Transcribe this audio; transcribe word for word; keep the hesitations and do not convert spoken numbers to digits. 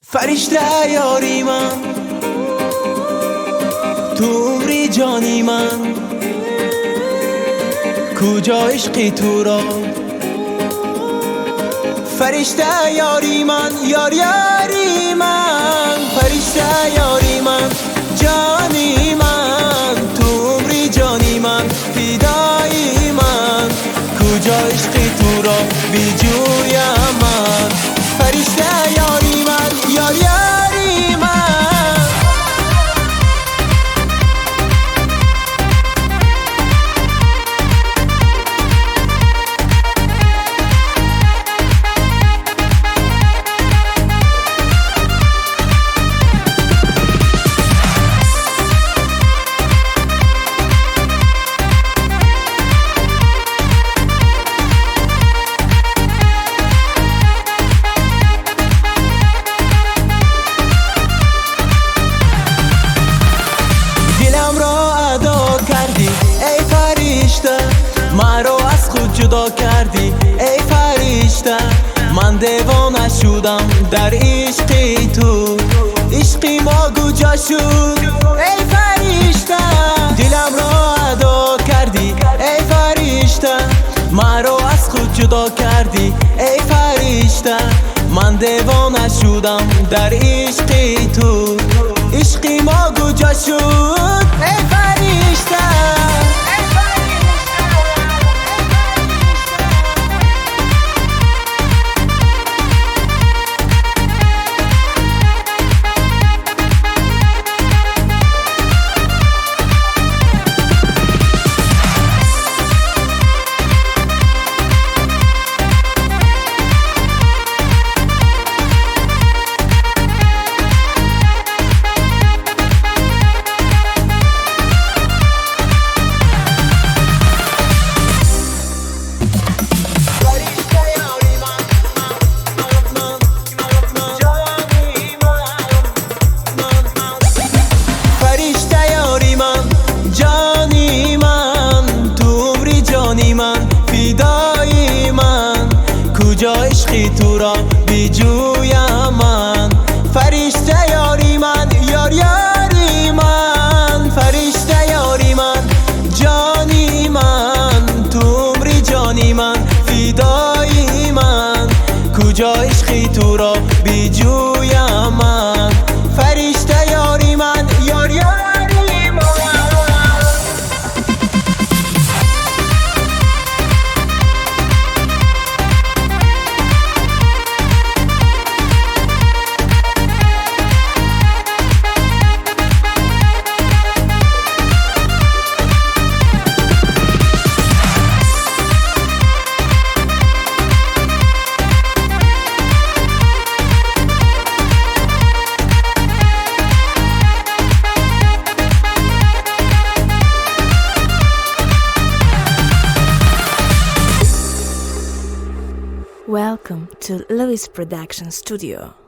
فرشته یاری من، تو عمری جانی من، کجا عشقی تو را؟ فرشته یاری من، یار یاری من، فرشته یاری من، جانی من، تو عمری جانی من، فدایی من، کجا عشقی تو را بی جویم من؟ فرشته یاری من، یار یاری من. مرا از خود جدا کردی ای فرشته، من دیوانه شدم در عشق تو، عشقی ما کجا شد ای فرشته؟ دلم را ادا کردی ای فرشته، مرا از خود جدا کردی ای فرشته، من دیوانه شدم در عشق تو، عشقی ما کجا شد ای فرشته؟ فدایی من، کجا عشقی تو را بی جویم من؟ فرشته یاری من، یار یاری من، فرشته یاری من، جانی من، تو عمری جانی من، فدایی من، کجا عشقی تو را بی جویم من؟ فرشته یاری من، یار یاری من. Welcome to Louis Production Studio.